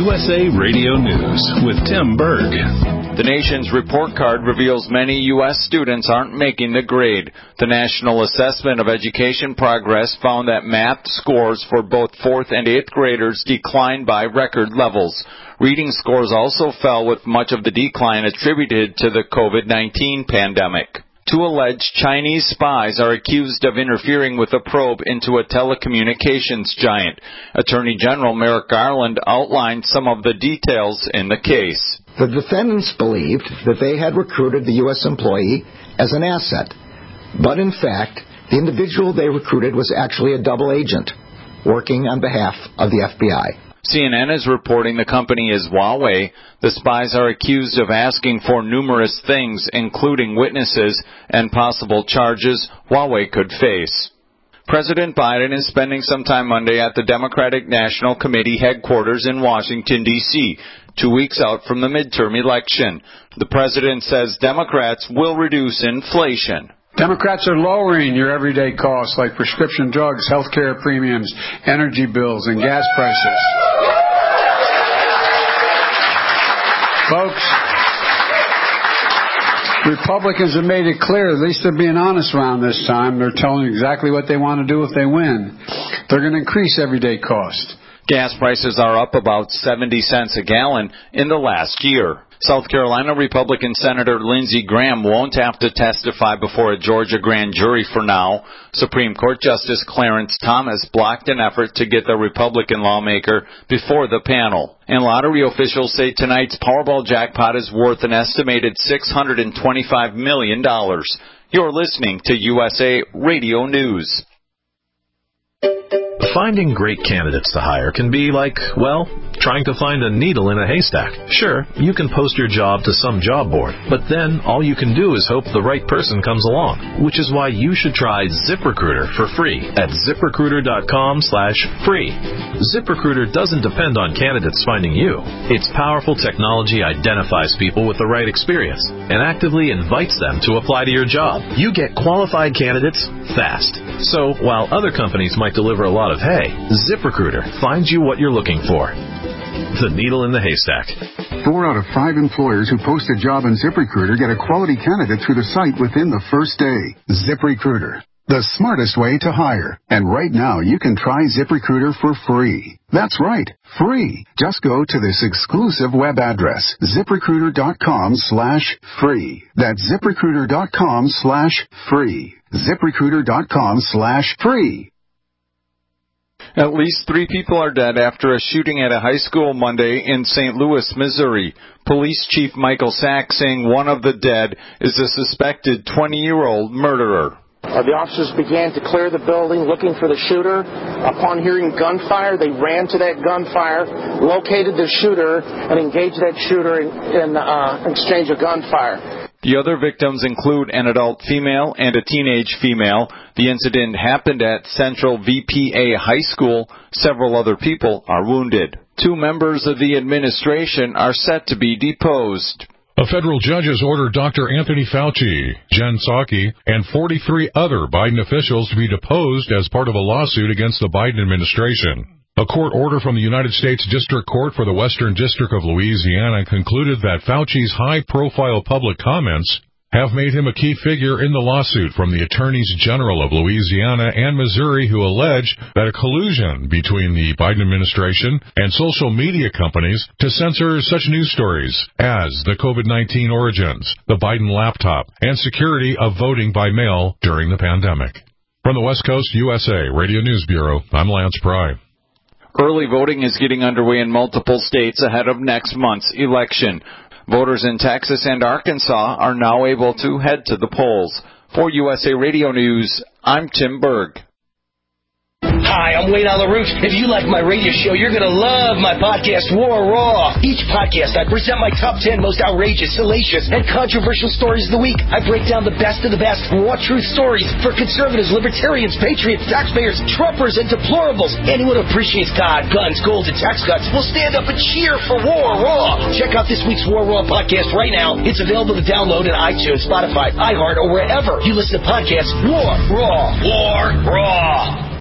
USA Radio News with Tim Berg. The nation's report card reveals many U.S. students aren't making the grade. The National Assessment of Education Progress found that math scores for both 4th and 8th graders declined by record levels. Reading scores also fell, with much of the decline attributed to the COVID-19 pandemic. Two alleged Chinese spies are accused of interfering with a probe into a telecommunications giant. Attorney General Merrick Garland outlined some of the details in the case. The defendants believed that they had recruited the U.S. employee as an asset. But in fact, the individual they recruited was actually a double agent working on behalf of the FBI. CNN is reporting the company is Huawei. The spies are accused of asking for numerous things, including witnesses and possible charges Huawei could face. President Biden is spending some time Monday at the Democratic National Committee headquarters in Washington, D.C., 2 weeks out from the midterm election. The president says Democrats will reduce inflation. Democrats are lowering your everyday costs like prescription drugs, health care premiums, energy bills, and gas prices. Folks, Republicans have made it clear, at least they're being honest around this time. They're telling you exactly what they want to do if they win. They're going to increase everyday cost. Gas prices are up about 70 cents a gallon in the last year. South Carolina Republican Senator Lindsey Graham won't have to testify before a Georgia grand jury for now. Supreme Court Justice Clarence Thomas blocked an effort to get the Republican lawmaker before the panel. And lottery officials say tonight's Powerball jackpot is worth an estimated $625 million. You're listening to USA Radio News. Finding great candidates to hire can be like, well, trying to find a needle in a haystack. Sure, you can post your job to some job board, but then all you can do is hope the right person comes along, which is why you should try ZipRecruiter for free at ZipRecruiter.com/free. ZipRecruiter doesn't depend on candidates finding you. Its powerful technology identifies people with the right experience and actively invites them to apply to your job. You get qualified candidates fast. So while other companies might deliver a lot of hay, ZipRecruiter finds you what you're looking for. The needle in the haystack. 4 out of 5 employers who post a job on ZipRecruiter get a quality candidate through the site within the first day. ZipRecruiter, the smartest way to hire. And right now, you can try ZipRecruiter for free. That's right, free. Just go to this exclusive web address, ZipRecruiter.com/free. That's ZipRecruiter.com/free. ZipRecruiter.com/free. At least 3 people are dead after a shooting at a high school Monday in St. Louis, Missouri. Police Chief Michael Sachs saying one of the dead is a suspected 20-year-old murderer. The officers began to clear the building looking for the shooter. Upon hearing gunfire, they ran to that gunfire, located the shooter, and engaged that shooter in exchange of gunfire. The other victims include an adult female and a teenage female. The incident happened at Central VPA High School. Several other people are wounded. 2 members of the administration are set to be deposed. A federal judge has ordered Dr. Anthony Fauci, Jen Psaki, and 43 other Biden officials to be deposed as part of a lawsuit against the Biden administration. A court order from the United States District Court for the Western District of Louisiana concluded that Fauci's high-profile public comments have made him a key figure in the lawsuit from the Attorneys General of Louisiana and Missouri, who allege that a collusion between the Biden administration and social media companies to censor such news stories as the COVID-19 origins, the Biden laptop, and security of voting by mail during the pandemic. From the West Coast USA Radio News Bureau, I'm Lance Pry. Early voting is getting underway in multiple states ahead of next month's election. Voters in Texas and Arkansas are now able to head to the polls. For USA Radio News, I'm Tim Berg. Hi, I'm Wayne on the Roof. If you like my radio show, you're going to love my podcast, War Raw. Each podcast, I present my top 10 most outrageous, salacious, and controversial stories of the week. I break down the best of the best raw truth stories for conservatives, libertarians, patriots, taxpayers, Trumpers, and deplorables. Anyone who appreciates God, guns, gold, and tax cuts will stand up and cheer for War Raw. Check out this week's War Raw podcast right now. It's available to download in iTunes, Spotify, iHeart, or wherever you listen to podcasts. War Raw. War Raw.